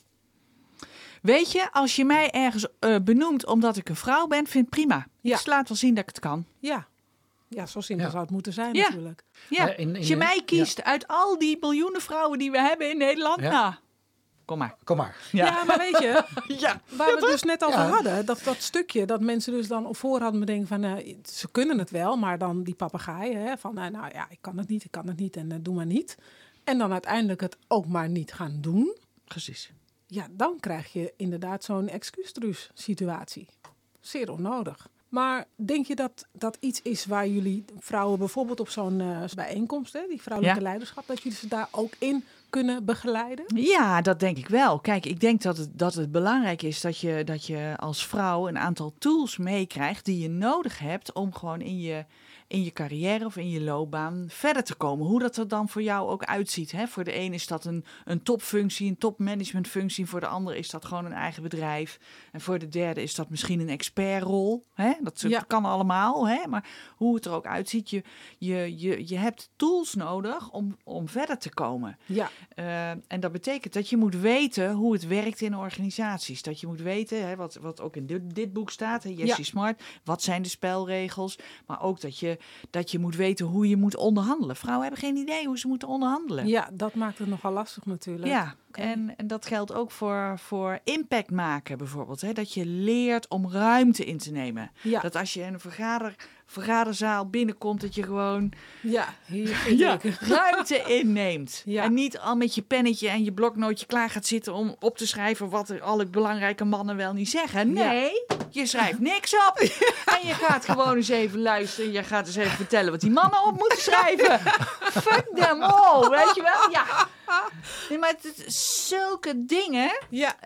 Weet je, als je mij ergens uh, benoemt omdat ik een vrouw ben, vind ik prima. Ja. Ik laat wel zien dat ik het kan. Ja, ja zo simpel Ja. zou het moeten zijn Ja. natuurlijk. Ja. Uh, in- in- als je mij kiest uit al die miljoenen vrouwen die we hebben in Nederland, Ja. nou, kom maar. Kom maar. Ja, Ja, maar weet je, ja. waar we het dus net over Ja. hadden, dat, dat stukje dat mensen dus dan op voorhand bedenken van, uh, ze kunnen het wel, maar dan die papegaaien, hè, van uh, nou ja, ik kan het niet, ik kan het niet en uh, doe maar niet. En dan uiteindelijk het ook maar niet gaan doen. Precies. Ja, dan krijg je inderdaad zo'n excuustruus situatie. Zeer onnodig. Maar denk je dat dat iets is waar jullie vrouwen bijvoorbeeld op zo'n uh, bijeenkomst, hè, die vrouwelijke Ja. leiderschap, dat jullie ze daar ook in kunnen begeleiden? Ja, dat denk ik wel. Kijk, ik denk dat het, dat het belangrijk is dat je, dat je als vrouw een aantal tools meekrijgt die je nodig hebt om gewoon in je, in je carrière of in je loopbaan verder te komen. Hoe dat er dan voor jou ook uitziet. Hè? Voor de een is dat een, een topfunctie, een topmanagementfunctie. Voor de ander is dat gewoon een eigen bedrijf. En voor de derde is dat misschien een expertrol. Hè? Dat, Ja. dat kan allemaal. Hè? Maar hoe het er ook uitziet, je, je, je, je hebt tools nodig om, om verder te komen. Ja, Uh, en dat betekent dat je moet weten hoe het werkt in organisaties. Dat je moet weten, hè, wat, wat ook in dit, dit boek staat, hè, Jessie Ja. Smart, wat zijn de spelregels. Maar ook dat je, dat je moet weten hoe je moet onderhandelen. Vrouwen hebben geen idee hoe ze moeten onderhandelen. ja, dat maakt het nogal lastig natuurlijk. Ja, Oké. en, en dat geldt ook voor, voor impact maken bijvoorbeeld. Hè? Dat je leert om ruimte in te nemen. Ja, Dat als je in een vergader, vergaderzaal binnenkomt, dat je gewoon ja, hier ja, ruimte inneemt. Ja. En niet al met je pennetje en je bloknootje klaar gaat zitten om op te schrijven wat er alle belangrijke mannen wel niet zeggen. Nee, je schrijft niks op. En je gaat gewoon eens even luisteren. Je gaat eens even vertellen wat die mannen op moeten schrijven. Fuck them all, weet je wel? Ja. Nee, maar het, het- zulke dingen, Ja,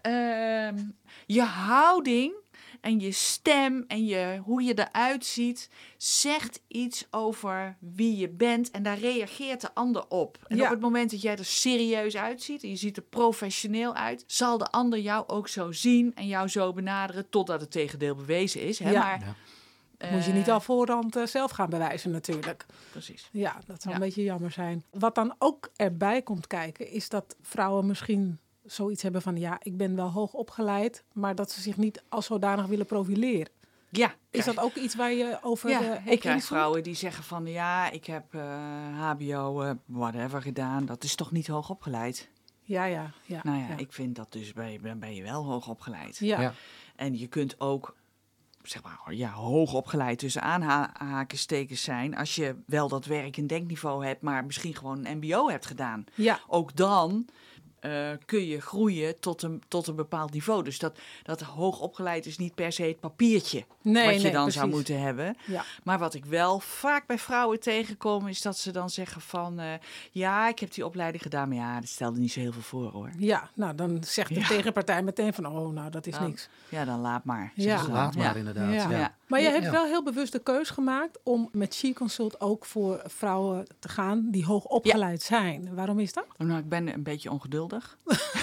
eh, ehm, je houding en je stem en je, hoe je eruit ziet, zegt iets over wie je bent en daar reageert de ander op. En Ja. op het moment dat jij er serieus uitziet en je ziet er professioneel uit, zal de ander jou ook zo zien en jou zo benaderen totdat het tegendeel bewezen is. Hè? Ja. Maar, Ja. moet je niet eh, al voorhand uh, zelf gaan bewijzen natuurlijk. Precies. Ja, dat zou Ja. een beetje jammer zijn. Wat dan ook erbij komt kijken, is dat vrouwen misschien zoiets hebben van, ja, ik ben wel hoog opgeleid, maar dat ze zich niet als zodanig willen profileren. Ja. Is dat ook iets waar je over Ja, uh, ik ook krijg inzoomt? vrouwen die zeggen van ja, ik heb eh, H B O, eh, whatever gedaan. Dat is toch niet hoog opgeleid? Ja, ja, ja. Nou ja, ja. ik vind dat dus ben je, ben je wel hoog opgeleid. Ja. Ja. En je kunt ook, zeg maar, ja, hoog opgeleid tussen aanhakenstekens zijn als je wel dat werk- en denkniveau hebt, maar misschien gewoon een M B O hebt gedaan. Ja. Ook dan eh, kun je groeien tot een, tot een bepaald niveau. Dus dat, dat hoog opgeleid is niet per se het papiertje Nee, wat je nee, dan precies. zou moeten hebben. Ja. Maar wat ik wel vaak bij vrouwen tegenkom, is dat ze dan zeggen van, eh, ja, ik heb die opleiding gedaan, maar ja, dat stelde niet zo heel veel voor hoor. Ja, nou dan zegt de Ja. tegenpartij meteen van, oh, nou dat is Dan- niks. Ja, dan laat maar. Ja. zeggen ze dan. Laat maar Ja. inderdaad. Ja. Ja. Ja. Maar je Ja. hebt wel heel bewust de keus gemaakt om met She Consult ook voor vrouwen te gaan die hoog opgeleid zijn. Waarom is dat? Nou, ik ben een beetje ongeduldig.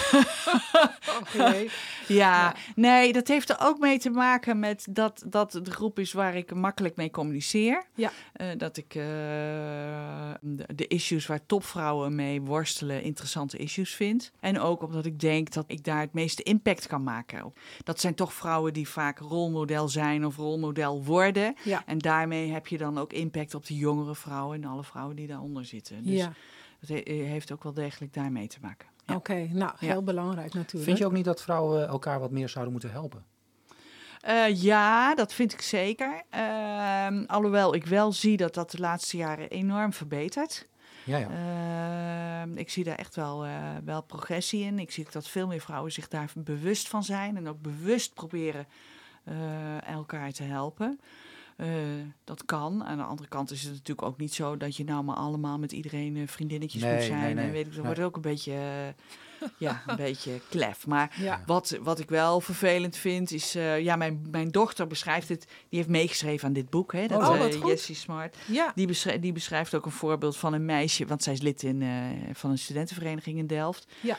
Okay. Ja, nee, dat heeft er ook mee te maken met dat dat de groep is waar ik makkelijk mee communiceer. Ja. Eh, dat ik eh, de, de issues waar topvrouwen mee worstelen interessante issues vind. En ook omdat ik denk dat ik daar het meeste impact kan maken. Dat zijn toch vrouwen die vaak rolmodel zijn of rolmodel worden. Ja. En daarmee heb je dan ook impact op de jongere vrouwen en alle vrouwen die daaronder zitten. Dus Ja, het he- heeft ook wel degelijk daarmee te maken. Ja. oké. Nou, Ja. heel belangrijk natuurlijk. Vind je ook niet dat vrouwen elkaar wat meer zouden moeten helpen? Eh, ja, dat vind ik zeker. Ehm, alhoewel ik wel zie dat dat de laatste jaren enorm verbetert. Ja, ja. Ehm, ik zie daar echt wel, eh, wel progressie in. Ik zie dat veel meer vrouwen zich daar bewust van zijn. En ook bewust proberen eh, elkaar te helpen. Eh, dat kan. Aan de andere kant is het natuurlijk ook niet zo dat je nou maar allemaal met iedereen eh, vriendinnetjes Nee, moet zijn. nee, nee. En weet ik, dat Nee. wordt ook een beetje, eh, ja, een beetje klef. Maar Ja. wat, wat ik wel vervelend vind is, eh, ja, mijn, mijn dochter beschrijft het, die heeft meegeschreven aan dit boek, hè, dat, Oh, wat eh, goed. Jessie Smart. Ja. Die, beschrijft, die beschrijft ook een voorbeeld van een meisje, want zij is lid in, eh, van een studentenvereniging in Delft. Ja.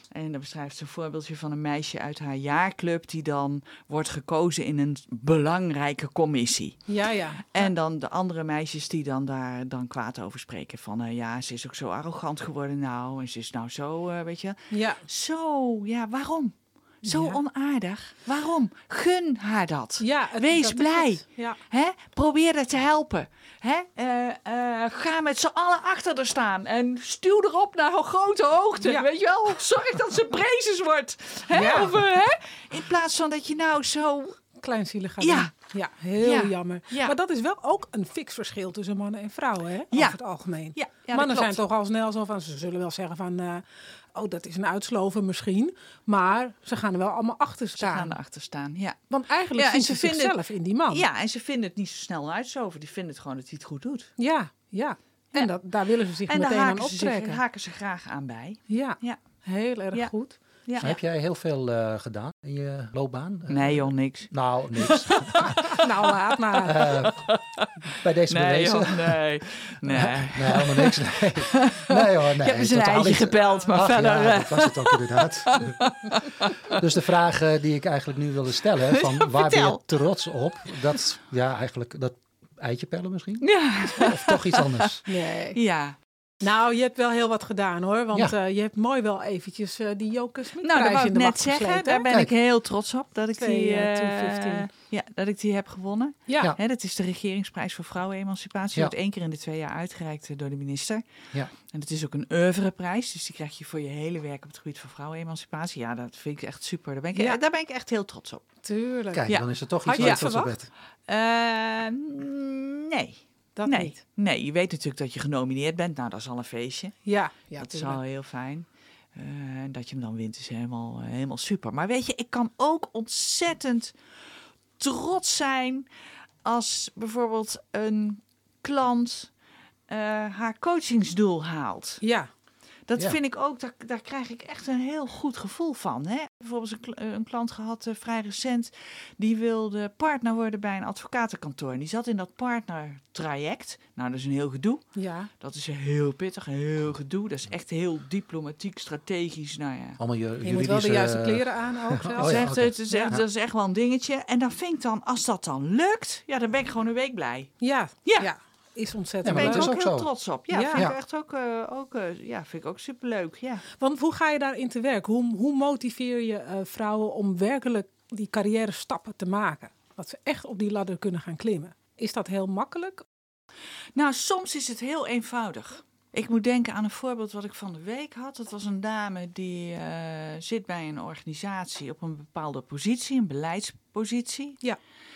En dan beschrijft ze een voorbeeldje van een meisje uit haar jaarclub die dan wordt gekozen in een belangrijke commissie. Ja, ja. En dan de andere meisjes die dan daar dan kwaad over spreken. Van uh, ja, ze is ook zo arrogant geworden nou. En ze is nou zo, uh, weet je. Ja. Zo, ja, waarom? Zo Ja. onaardig. Waarom? Gun haar dat. Ja, het- Wees dat is blij. het. Ja. Hè? Probeer haar te helpen. Hè? Uh, uh, ga met z'n allen achter haar staan. En stuw erop naar een grote hoogte. Ja. Weet je wel? Zorg dat ze prezes wordt. Hè? Ja. Of, uh, hè? In plaats van dat je nou zo... Kleinzielig gaan Ja. doen. Ja, heel Ja. jammer. Ja. Maar dat is wel ook een fix verschil tussen mannen en vrouwen, hè? Ja. Over het algemeen. Ja, ja, dat Mannen zijn klopt. toch al snel zo van, ze zullen wel zeggen van, uh, oh, dat is een uitsloven misschien. Maar ze gaan er wel allemaal achter Ze staan. gaan erachter staan, ja. Want eigenlijk Ja, en zien ze ze vinden zichzelf in die man. Ja, en ze vinden het niet zo snel uitzoven. Die vinden het gewoon dat hij het goed doet. Ja, ja. En Ja. dat, daar willen ze zich En daar meteen aan haken ze, zich, optrekken. haken ze graag aan bij. Ja, Ja. heel erg Ja. goed. Ja. Heb jij heel veel uh, gedaan in je loopbaan? Uh, Nee joh, niks. Nou, niks. Nou, laat maar. Uh, bij deze Nee bewezen. joh, nee. Nee. Nee, helemaal niks. Nee, nee hoor, nee. Ik heb eens een totaal eitje niet. gebeld, maar Ach, verder... Ja, eh, dat was het ook inderdaad. Dus de vraag uh, die ik eigenlijk nu wilde stellen, van waar ben je vertel. trots op? Dat, ja, eigenlijk dat eitje pellen misschien? Ja. Of toch iets anders? Nee. Ja. Nou, je hebt wel heel wat gedaan hoor. Want Ja. uh, je hebt mooi wel eventjes uh, die Joke Smit Nou, dat prijs wou in ik de net wacht zeggen. geslepen, Daar ben Kijk. ik heel trots op dat ik Twee, die, uh, eh, tweehonderdvijftien. ja, dat ik die heb gewonnen. Ja. Ja. Hè, dat is de regeringsprijs voor vrouwenemancipatie. Die Ja. wordt één keer in de twee jaar uitgereikt eh, door de minister. Ja. En het is ook een oeuvreprijs. Dus die krijg je voor je hele werk op het gebied van vrouwenemancipatie. Ja, dat vind ik echt super. Daar ben ik, Ja. daar ben ik echt heel trots op. Tuurlijk. Kijk, Ja. dan is er toch Had iets je waar je het trots op bent. Eh, nee. Dat nee. niet. Nee, je weet natuurlijk dat je genomineerd bent. Nou, dat is al een feestje. Ja, ja dat is tuurlijk. al heel fijn. Uh, en dat je hem dan wint is helemaal, uh, helemaal super. Maar weet je, ik kan ook ontzettend trots zijn als bijvoorbeeld een klant uh, haar coachingsdoel haalt. Ja, Dat Ja. vind ik ook, daar, daar krijg ik echt een heel goed gevoel van. Hè? Bijvoorbeeld een, kl- een klant gehad uh, vrij recent, die wilde partner worden bij een advocatenkantoor. En die zat in dat partnertraject. Nou, dat is een heel gedoe. ja. Dat is heel pittig, heel gedoe. Dat is echt heel diplomatiek, strategisch. Nou ja. Allemaal je Je moet juridische... wel de juiste kleren aan ook zelf. Oh ja, Zegt, oké. het is echt, Ja. Dat is echt wel een dingetje. En dan vind ik dan, als dat dan lukt, ja, dan ben ik gewoon een week blij. Ja, ja. Ja. Is Ja, ontzettend Daar maar ben ik dat ook is heel ook zo. trots op. Ja, Ja. vind ik Ja. echt ook, uh, ook, uh, ja, vind ik ook superleuk. Ja. Want hoe ga je daarin te werk? Hoe, hoe motiveer je uh, vrouwen om werkelijk die carrière stappen te maken? Dat ze echt op die ladder kunnen gaan klimmen. Is dat heel makkelijk? Nou, soms is het heel eenvoudig. Ik moet denken aan een voorbeeld wat ik van de week had. Dat was een dame die uh, zit bij een organisatie op een bepaalde positie, een beleidspositie. Ja.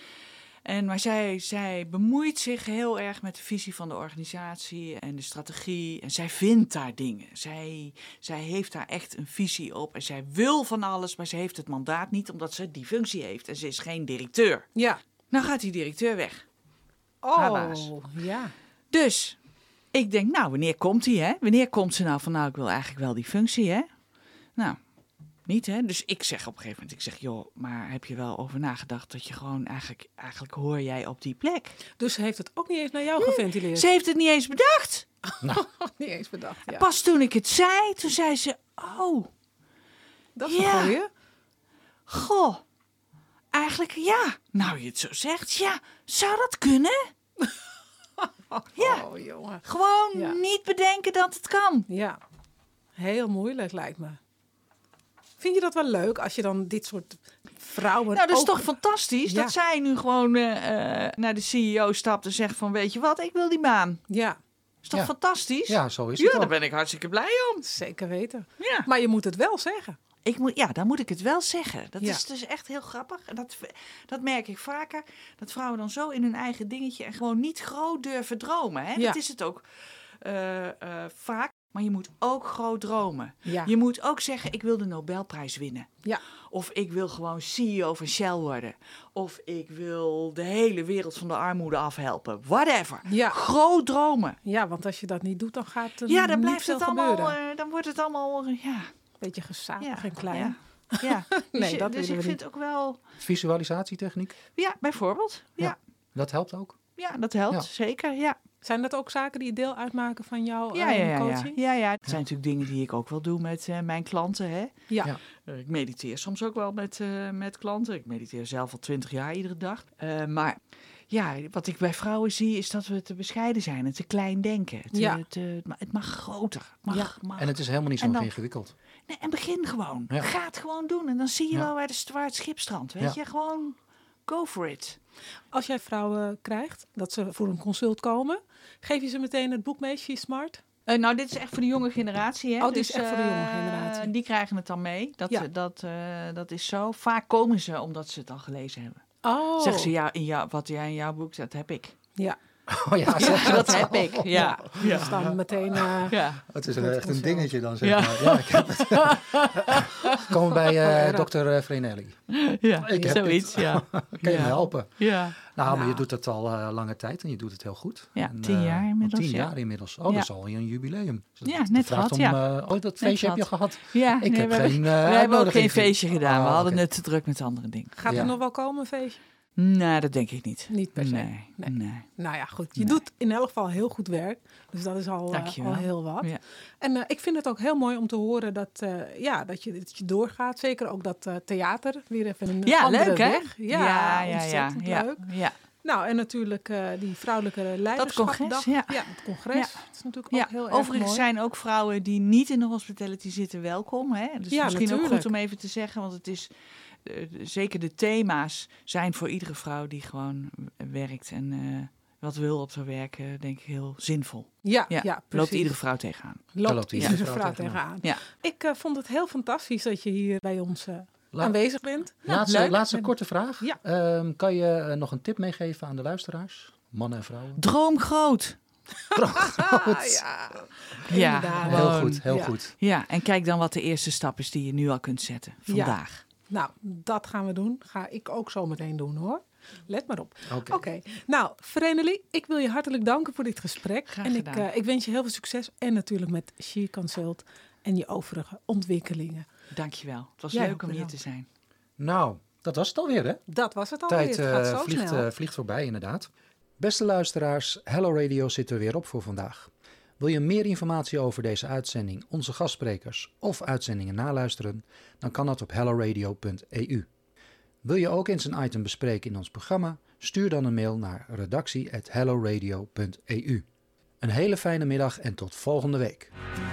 En, maar zij, zij bemoeit zich heel erg met de visie van de organisatie en de strategie. En zij vindt daar dingen. Zij, zij heeft daar echt een visie op. En zij wil van alles, maar ze heeft het mandaat niet omdat ze die functie heeft. En ze is geen directeur. Ja. Nou gaat die directeur weg. Haar baas. Oh, ja. Dus ik denk, nou, wanneer komt hij, hè? Wanneer komt ze nou van, nou, ik wil eigenlijk wel die functie, hè? Nou, niet, hè? Dus ik zeg op een gegeven moment, ik zeg, joh, maar heb je wel over nagedacht dat je gewoon eigenlijk, eigenlijk hoor jij op die plek? Dus ze heeft het ook niet eens naar jou geventileerd? Ze heeft het niet eens bedacht. niet eens bedacht, ja. Pas toen ik het zei, toen zei ze, oh, Dat is Ja. een goeie. goh, eigenlijk ja. Nou, je het zo zegt, ja, zou dat kunnen? Ja. Oh, jongen. Gewoon Ja. niet bedenken dat het kan. Ja. Heel moeilijk lijkt me. Vind je dat wel leuk als je dan dit soort vrouwen Nou, dat is ook... toch fantastisch Ja. dat zij nu gewoon uh, uh, naar de C E O stapt en zegt van, weet je wat, ik wil die baan. Ja, Is toch Ja. fantastisch? Ja, zo is Ja, het daar ook. ben ik hartstikke blij om. zeker weten. Ja. Maar je moet het wel zeggen. Ik moet, ja, dan moet ik het wel zeggen. Dat Ja. is dus echt heel grappig. En dat, dat merk ik vaker. Dat vrouwen dan zo in hun eigen dingetje en gewoon niet groot durven dromen. Hè? Ja. Dat is het ook uh, uh, vaak. Maar je moet ook groot dromen. Ja. Je moet ook zeggen, ik wil de Nobelprijs winnen. Ja. Of ik wil gewoon C E O van Shell worden. Of ik wil de hele wereld van de armoede afhelpen. Whatever. Ja. Groot dromen. Ja, want als je dat niet doet, dan gaat er Ja, dan niet blijft veel het allemaal, gebeuren. uh, dan wordt het allemaal, uh, ja. Beetje gezaagd ja, en klein. Ja. Ja. Dus, Nee, je- dat dus willen ik we vind ook wel, Visualisatietechniek, ja, bijvoorbeeld. Ja, Ja. dat helpt ook. ja dat helpt Ja. zeker. Ja. Zijn dat ook zaken die deel uitmaken van jouw Ja, uh, ja, ja, ja. coaching? ja, ja. Het zijn natuurlijk dingen die ik ook wel doe met uh, mijn klanten. Hè? Ja. Ja. Uh, ik mediteer soms ook wel met, uh, met klanten. Ik mediteer zelf al twintig jaar iedere dag. Uh, maar ja, wat ik bij vrouwen zie is dat we te bescheiden zijn en te klein denken. Te, Ja. te, het mag groter. Het mag, Ja. mag. En het is helemaal niet zo En dan- ingewikkeld. Nee, en begin gewoon. Ja. Ga het gewoon doen. En dan zie je Ja. wel waar, de, waar het schip strandt. Weet Ja. je, gewoon go for it. Als jij vrouwen krijgt, dat ze voor een consult komen, geef je ze meteen het boek mee, She's Smart? Uh, nou, dit is echt voor de jonge generatie. Hè? Oh, dit is Dus, echt voor de jonge uh, generatie. Die krijgen het dan mee. Dat, Ja. dat, uh, dat is zo. Vaak komen ze omdat ze het al gelezen hebben. Oh. Zeggen ze, ja, in jou, wat jij in jouw boek zet, heb ik. Ja. Oh ja, Ja, dat heb ik. Ja. Ja. Dus dan meteen... uh, Ja. het is Dat een, echt een consult. dingetje dan, zeg Ja. maar. Ja, ik heb het. Komen we bij uh, erg. dokter Frenelli. Ja, Ik heb zoiets. dit. Ja. Kan je Ja. me helpen? Ja. Nou, maar Nou. je doet het al uh, lange tijd en je doet het heel goed. Ja, En, tien uh, jaar al inmiddels, Tien ja. jaar inmiddels. Oh, Ja. dat is al een jubileum. Dus Ja, dat- net dat vraagt gehad, om, ja. uh, oh, dat feestje heb je gehad. gehad. Ja, Ik nee, heb we geen, hebben, uh, we hebben ook uitnodiging geen feestje gedaan. Oh, we hadden oké. het te druk met andere dingen. Gaat Ja. er nog wel komen, een feestje? Nee, dat denk ik niet. Niet per se. Nee, Nee. nee. Nou ja, goed. Je Nee. doet in elk geval heel goed werk. Dus dat is al, uh, Dankjewel. al heel wat. Ja. En uh, ik vind het ook heel mooi om te horen dat, uh, ja, dat, je, dat je doorgaat. Zeker ook dat uh, theater weer even een Ja, andere leuk hè? weg. Ja, ja, ja, ontzettend ja, leuk. ja. Nou, en natuurlijk uh, die vrouwelijke leiderschapdag. congres, ja. het congres. Ja. Dat is natuurlijk Ja, ook heel erg overigens mooi. zijn ook vrouwen die niet in de hospitality zitten welkom. Hè? Dus Ja, misschien ook natuurlijk. goed om even te zeggen, want het is uh, zeker de thema's zijn voor iedere vrouw die gewoon werkt en uh, wat wil op haar werk, uh, denk ik heel zinvol. Ja, Ja, ja, precies. loopt iedere vrouw tegenaan. Loopt loopt iedere iedere vrouw vrouw tegenaan. Ja. Ik uh, vond het heel fantastisch dat je hier bij ons uh, La- aanwezig bent. Laatste, leuk. laatste korte vraag. Ja. Ehm, kan je uh, nog een tip meegeven aan de luisteraars? Mannen en vrouwen? Droom groot. Ah, ja, Ja, inderdaad. Heel gewoon. goed, heel Ja. goed. Ja, en kijk dan wat de eerste stap is die je nu al kunt zetten. Vandaag. Nou, dat gaan we doen. Ga ik ook zo meteen doen, hoor. Let maar op. Oké. Oké. Nou, Vreneli, ik wil je hartelijk danken voor dit gesprek. Graag en ik, gedaan. uh, ik wens je heel veel succes. En natuurlijk met She Consult en je overige ontwikkelingen. Dankjewel. Het was Jij leuk ook om hier bedankt. te zijn. Nou, dat was het alweer, hè? Dat was het alweer. Tijd Het gaat uh, zo vliegt, snel. uh, vliegt voorbij, inderdaad. Beste luisteraars, Hello Radio zit er weer op voor vandaag. Wil je meer informatie over deze uitzending, onze gastsprekers of uitzendingen naluisteren? Dan kan dat op hello radio punt e u. Wil je ook eens een item bespreken in ons programma? Stuur dan een mail naar redactie at hello radio punt e u. Een hele fijne middag en tot volgende week.